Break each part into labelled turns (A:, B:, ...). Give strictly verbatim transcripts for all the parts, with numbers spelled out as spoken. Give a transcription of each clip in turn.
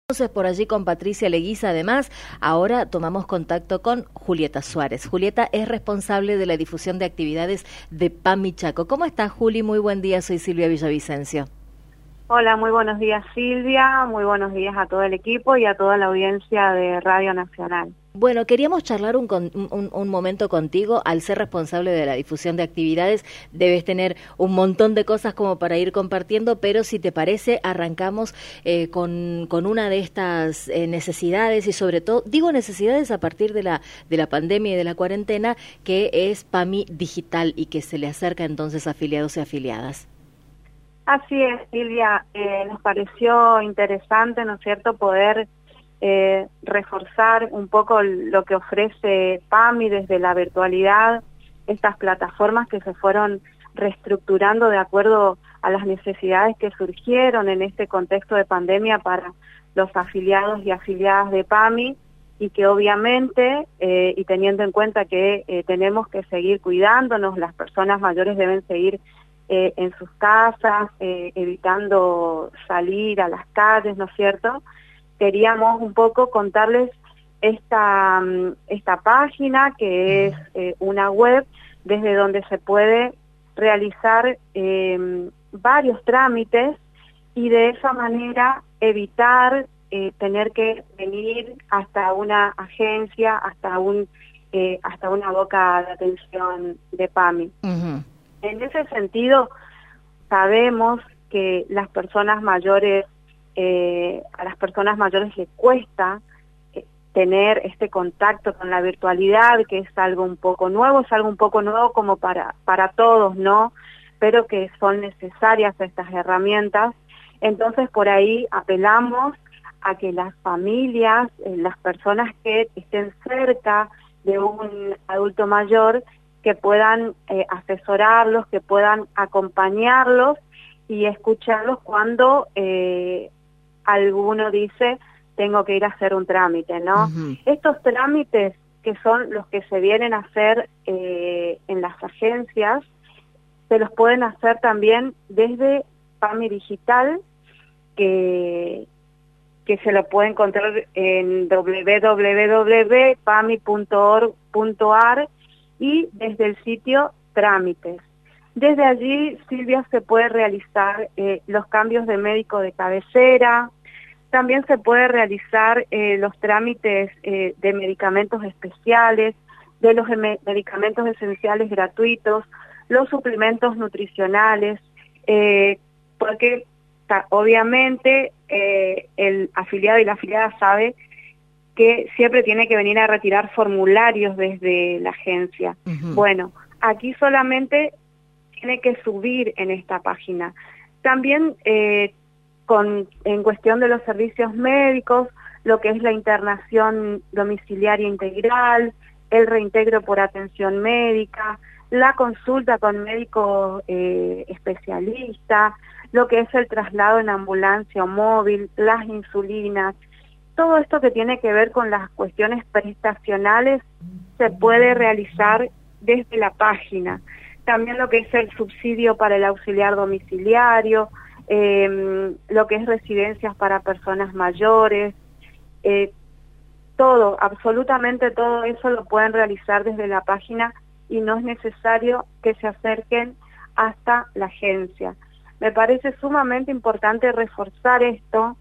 A: Entonces, por allí con Patricia Leguiza, además, ahora tomamos contacto con Julieta Suárez. Julieta es responsable de la difusión de actividades de PAMI Chaco. ¿Cómo estás, Juli? Muy buen día, soy Silvia Villavicencio.
B: Hola, muy buenos días, Silvia, muy buenos días a todo el equipo y a toda la audiencia de Radio Nacional.
A: Bueno, queríamos charlar un, un, un momento contigo. Al ser responsable de la difusión de actividades, debes tener un montón de cosas como para ir compartiendo, pero si te parece, arrancamos eh, con, con una de estas eh, necesidades y sobre todo, digo necesidades a partir de la, de la pandemia y de la cuarentena, que es PAMI Digital y que se le acerca entonces a afiliados y afiliadas.
B: Así es, Silvia, eh, nos pareció interesante, ¿no es cierto?, poder eh, reforzar un poco lo que ofrece PAMI desde la virtualidad, estas plataformas que se fueron reestructurando de acuerdo a las necesidades que surgieron en este contexto de pandemia para los afiliados y afiliadas de PAMI, y que obviamente, eh, y teniendo en cuenta que eh, tenemos que seguir cuidándonos, las personas mayores deben seguir Eh, en sus casas, eh, evitando salir a las calles, ¿no es cierto? Queríamos un poco contarles esta, esta página que es eh, una web desde donde se puede realizar eh, varios trámites y de esa manera evitar eh, tener que venir hasta una agencia, hasta, un, eh, hasta una boca de atención de PAMI. Uh-huh. En ese sentido, sabemos que las personas mayores, eh, a las personas mayores les cuesta eh, tener este contacto con la virtualidad, que es algo un poco nuevo, es algo un poco nuevo como para, para todos, ¿no? Pero que son necesarias estas herramientas. Entonces, por ahí apelamos a que las familias, eh, las personas que estén cerca de un adulto mayor, que puedan eh, asesorarlos, que puedan acompañarlos y escucharlos cuando eh, alguno dice, tengo que ir a hacer un trámite, ¿no? Uh-huh. Estos trámites que son los que se vienen a hacer eh, en las agencias, se los pueden hacer también desde PAMI Digital, que, que se lo puede encontrar en doble u doble u doble u punto pami punto org punto a r y desde el sitio Trámites. Desde allí, Silvia, se puede realizar eh, los cambios de médico de cabecera, también se puede realizar eh, los trámites eh, de medicamentos especiales, de los me- medicamentos esenciales gratuitos, los suplementos nutricionales, eh, porque ta, obviamente eh, el afiliado y la afiliada sabe que siempre tiene que venir a retirar formularios desde la agencia. Uh-huh. Bueno, aquí solamente tiene que subir en esta página. También eh, con, en cuestión de los servicios médicos, lo que es la internación domiciliaria integral, el reintegro por atención médica, la consulta con médico eh, especialista, lo que es el traslado en ambulancia o móvil, las insulinas. Todo esto que tiene que ver con las cuestiones prestacionales se puede realizar desde la página. También lo que es el subsidio para el auxiliar domiciliario, eh, lo que es residencias para personas mayores, eh, todo, absolutamente todo eso lo pueden realizar desde la página y no es necesario que se acerquen hasta la agencia. Me parece sumamente importante reforzar esto,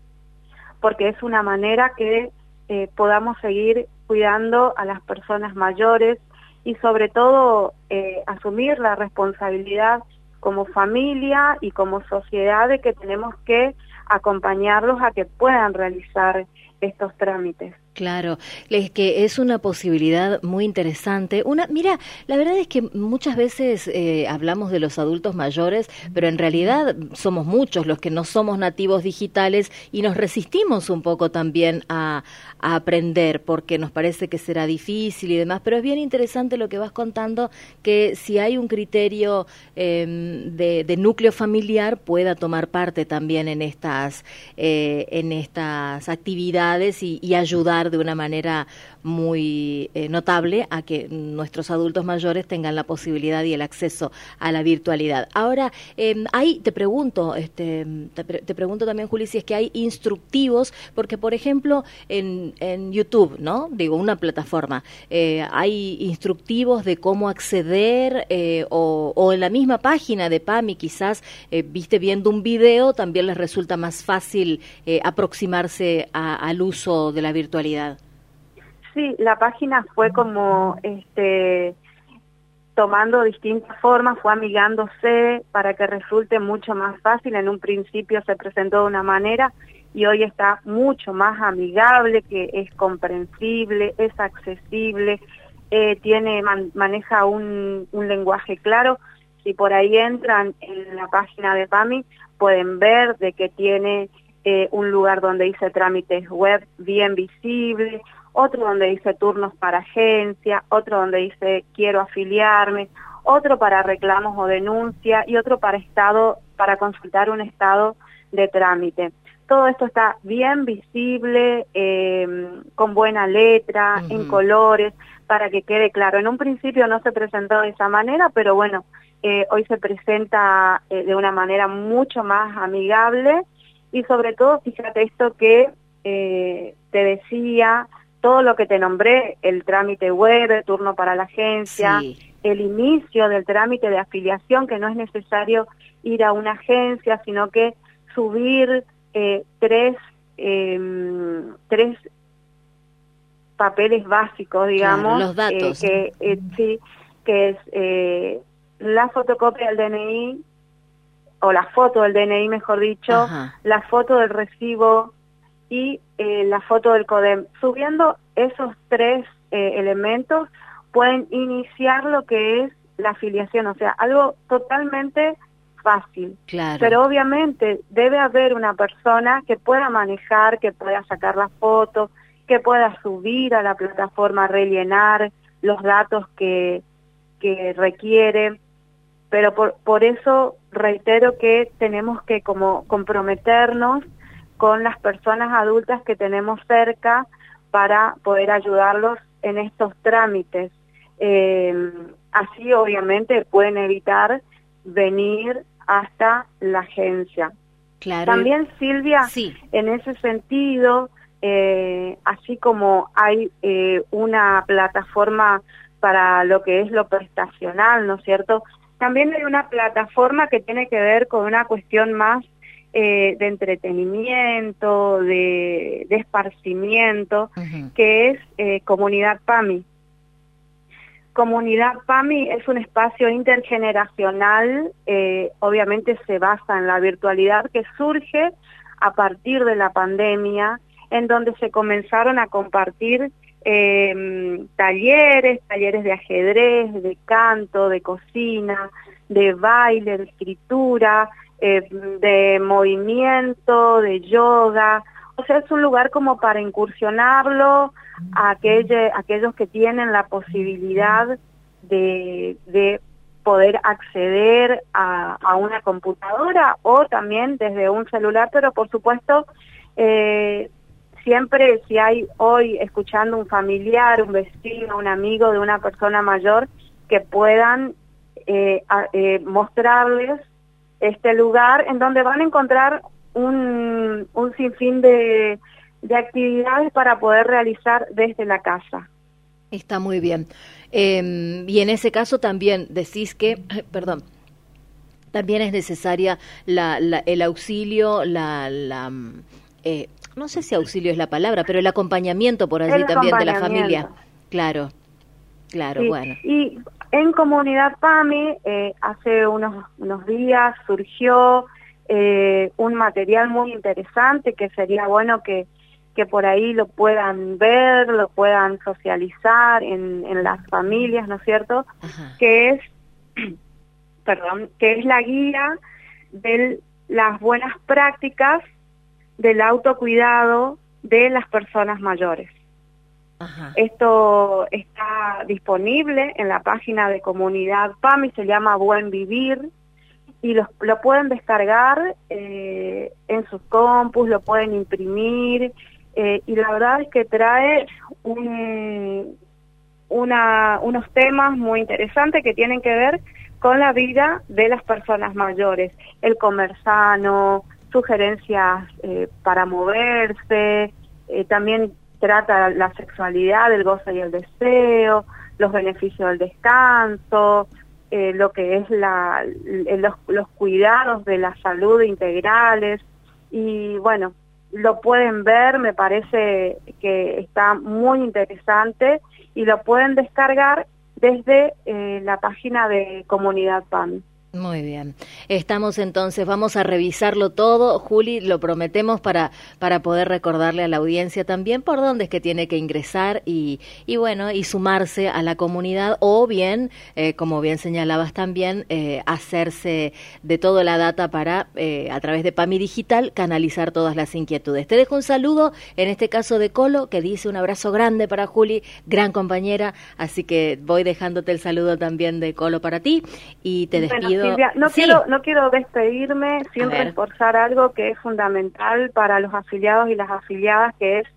B: porque es una manera que eh, podamos seguir cuidando a las personas mayores y sobre todo eh, asumir la responsabilidad como familia y como sociedad de que tenemos que acompañarlos a que puedan realizar estos trámites.
A: Claro, es que es una posibilidad muy interesante. Una, mira, la verdad es que muchas veces eh, hablamos de los adultos mayores, pero en realidad somos muchos los que no somos nativos digitales y nos resistimos un poco también a, a aprender porque nos parece que será difícil y demás, pero es bien interesante lo que vas contando, que si hay un criterio eh, de, de núcleo familiar pueda tomar parte también en estas, eh, en estas actividades y, y ayudar ayudar de una manera muy eh, notable a que nuestros adultos mayores tengan la posibilidad y el acceso a la virtualidad. Ahora, eh, ahí te pregunto, este, te, pre te pregunto también, Juli, si es que hay instructivos, porque por ejemplo en, en YouTube, ¿no? Digo, una plataforma, eh, hay instructivos de cómo acceder eh, o, o en la misma página de PAMI quizás, eh, viste, viendo un video, también les resulta más fácil eh, aproximarse a, al uso de la virtualidad.
B: Sí, la página fue como este tomando distintas formas, fue amigándose para que resulte mucho más fácil. En un principio se presentó de una manera y hoy está mucho más amigable, que es comprensible, es accesible, eh, tiene man, maneja un, un lenguaje claro. Si por ahí entran en la página de PAMI, pueden ver de que tiene eh, un lugar donde dice trámites web bien visible, otro donde dice turnos para agencia, otro donde dice quiero afiliarme, otro para reclamos o denuncia y otro para estado, para consultar un estado de trámite. Todo esto está bien visible, eh, con buena letra, uh-huh. en colores, para que quede claro. En un principio no se presentó de esa manera, pero bueno, eh, hoy se presenta eh, de una manera mucho más amigable y sobre todo, fíjate esto que eh, te decía, todo lo que te nombré, el trámite web, el turno para la agencia, sí. el inicio del trámite de afiliación, que no es necesario ir a una agencia, sino que subir eh, tres, eh, tres papeles básicos, digamos,
A: claro, los datos.
B: Eh, que, eh, sí, que es eh, la fotocopia del D N I, o la foto del D N I, mejor dicho, Ajá. la foto del recibo y eh, la foto del CODEM. Subiendo esos tres eh, elementos, pueden iniciar lo que es la afiliación, o sea, algo totalmente fácil.
A: Claro.
B: Pero obviamente debe haber una persona que pueda manejar, que pueda sacar la foto, que pueda subir a la plataforma, rellenar los datos que, que requiere, pero por, por eso reitero que tenemos que como comprometernos con las personas adultas que tenemos cerca para poder ayudarlos en estos trámites. Eh, así obviamente pueden evitar venir hasta la agencia.
A: Claro.
B: También, Silvia,
A: sí.
B: en ese sentido, eh, así como hay eh, una plataforma para lo que es lo prestacional, ¿no es cierto? También hay una plataforma que tiene que ver con una cuestión más eh, de entretenimiento, de, de esparcimiento, uh-huh. que es eh, Comunidad PAMI. Comunidad PAMI es un espacio intergeneracional, eh, obviamente se basa en la virtualidad, que surge a partir de la pandemia, en donde se comenzaron a compartir eh, talleres, talleres de ajedrez, de canto, de cocina, de baile, de escritura, eh, de movimiento, de yoga. O sea, es un lugar como para incursionarlo a aquellos, aquellos que tienen la posibilidad de, de poder acceder a, a una computadora o también desde un celular, pero por supuesto, eh, siempre si hay hoy escuchando un familiar, un vecino, un amigo de una persona mayor, que puedan eh, a, eh, mostrarles este lugar en donde van a encontrar un, un sinfín de, de actividades para poder realizar desde la casa.
A: Está muy bien. Eh, y en ese caso también decís que, perdón, también es necesaria la, la, el auxilio, la, la eh, no sé si auxilio es la palabra, pero el acompañamiento por allí también de la familia. Claro, claro,
B: sí.
A: bueno.
B: Y en Comunidad PAMI, eh, hace unos, unos días surgió eh, un material muy interesante que sería bueno que, que por ahí lo puedan ver, lo puedan socializar en, en las familias, ¿no es cierto? Ajá. Que es, perdón, que es la guía de las buenas prácticas del autocuidado de las personas mayores. Ajá. Esto está disponible en la página de Comunidad PAMI, se llama Buen Vivir, y lo, lo pueden descargar eh, en sus compus, lo pueden imprimir eh, y la verdad es que trae un, una, unos temas muy interesantes que tienen que ver con la vida de las personas mayores, el comer sano, sugerencias eh, para moverse, eh, también trata la sexualidad, el goce y el deseo, los beneficios del descanso, eh, lo que es la, los, los cuidados de la salud integrales, y bueno, lo pueden ver, me parece que está muy interesante y lo pueden descargar desde eh, la página de Comunidad PAMI.
A: Muy bien. Estamos entonces, vamos a revisarlo todo, Juli, lo prometemos para para poder recordarle a la audiencia también por dónde es que tiene que ingresar y, y bueno, y sumarse a la comunidad o bien, eh, como bien señalabas también, eh, hacerse de toda la data para, eh, a través de PAMI Digital, canalizar todas las inquietudes. Te dejo un saludo, en este caso de Colo, que dice un abrazo grande para Juli, gran compañera, así que voy dejándote el saludo también de Colo para ti y te
B: bueno,
A: despido.
B: Silvia, no
A: sí.
B: quiero no quiero despedirme sin reforzar algo que es fundamental para los afiliados y las afiliadas, que es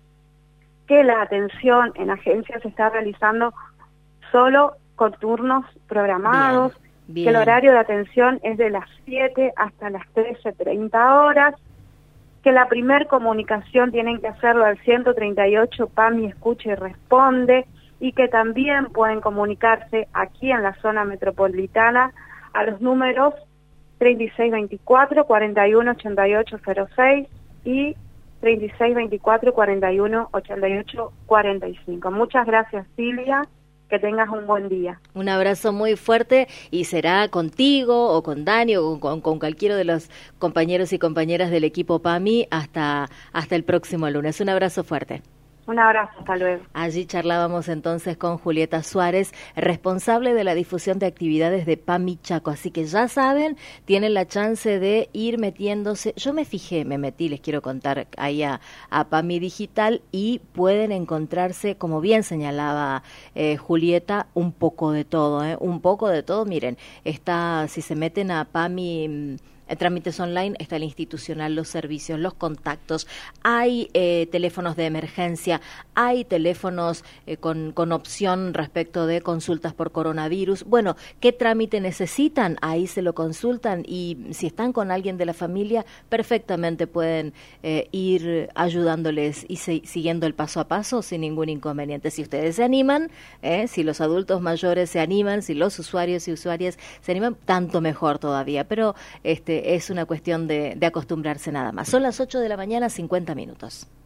B: que la atención en agencias se está realizando solo con turnos programados, bien, bien. Que el horario de atención es de las siete hasta las trece treinta horas, que la primer comunicación tienen que hacerlo al ciento treinta y ocho PAMI escucha y responde, y que también pueden comunicarse aquí en la zona metropolitana a los números treinta y seis veinticuatro, cuarenta y uno ochenta y ocho cero seis y treinta y seis veinticuatro, cuarenta y uno ochenta y ocho cuarenta y cinco. Muchas gracias, Silvia, que tengas un buen día.
A: Un abrazo muy fuerte y será contigo o con Dani o con, con cualquiera de los compañeros y compañeras del equipo PAMI hasta, hasta el próximo lunes. Un abrazo fuerte.
B: Un abrazo, hasta luego.
A: Allí charlábamos entonces con Julieta Suárez, responsable de la difusión de actividades de PAMI Chaco. Así que ya saben, tienen la chance de ir metiéndose. Yo me fijé, me metí, les quiero contar ahí a, a PAMI Digital y pueden encontrarse, como bien señalaba eh, Julieta, un poco de todo, ¿eh? Un poco de todo. Miren, está, si se meten a PAMI... En trámites online está el institucional, los servicios, los contactos, hay eh, teléfonos de emergencia, hay teléfonos eh, con, con opción respecto de consultas por coronavirus. Bueno, ¿qué trámite necesitan? Ahí se lo consultan y si están con alguien de la familia, perfectamente pueden eh, ir ayudándoles y se, siguiendo el paso a paso sin ningún inconveniente. Si ustedes se animan, eh, si los adultos mayores se animan, si los usuarios y usuarias se animan, tanto mejor todavía. Pero este es una cuestión de, de acostumbrarse nada más. Son las ocho de la mañana, cincuenta minutos.